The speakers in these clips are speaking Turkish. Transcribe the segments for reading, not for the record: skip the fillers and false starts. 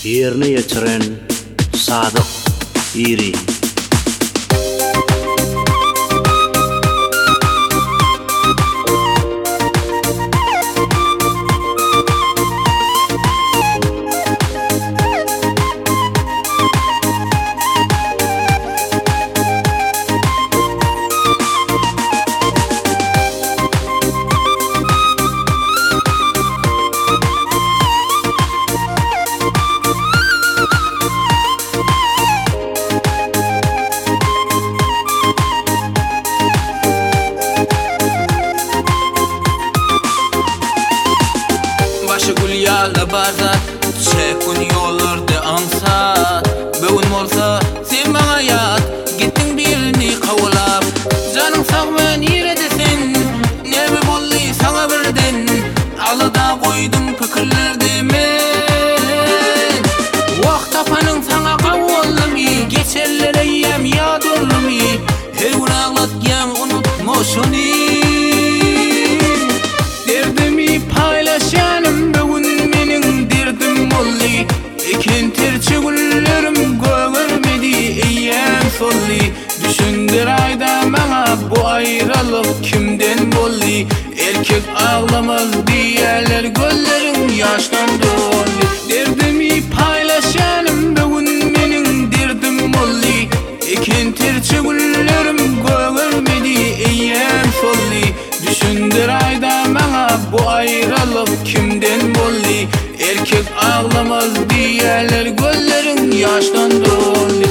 yerine getiren Sadık İri. Yalda bazat, çekun yollarda ansat. Bugün olsa sen bana yat, gittin birini kavulap. Canın sağma neredesin, ne mi bolli sana birden. Alıda koydum fikirlerde men. Vakt tapanın sana kavulum iyi, geçerler eyyem yadırım iyi. Her gün ağlatken unutma şunu. Derdimi paylaşanım ekin terçe güllerim görmedi eyyem solli. Düşündür ayda bana bu ayrılık kimden bolli. Erkek ağlamaz diyerler gözlerin yaştan dolli. Derdimi paylaşanım bugün benim derdim bolli. Ekin terçe güllerim görmedi eyyem solli. Düşündür ayda bana bu ayrılık kimden bolli. Erkek ağlamaz diyerler gözlerin yaştan doldu.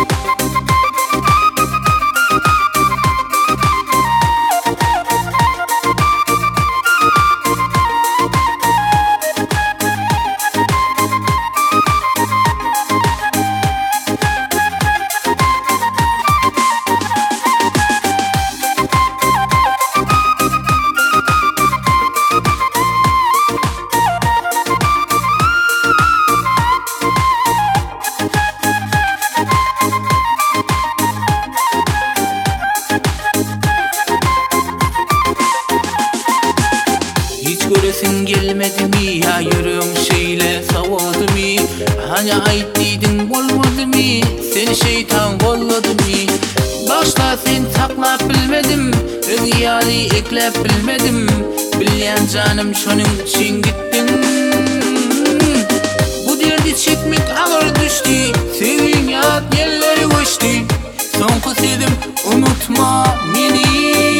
Göresin gelmedi mi ya, yüreğim şeyle savurdu mi? Hani ayttıydın olmadı mi? Seni şeytan kolladı mi? Başta sen saklap bilmedim, rüyali eklep bilmedim. Bilyen canım şunun için gittin. Bu derdi çekmek ağır düştü, senin yat yerleri koştu. Son kusedim unutma beni.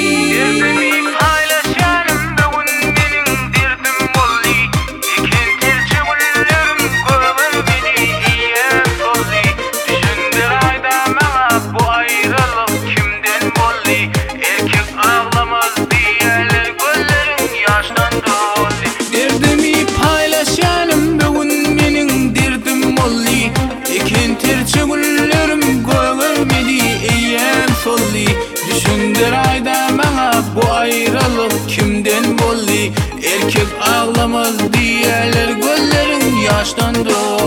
Düşündür ayda bana bu ayrılık kimden bolli. Erkek ağlamaz diyerler gözlerin yaştan doldu.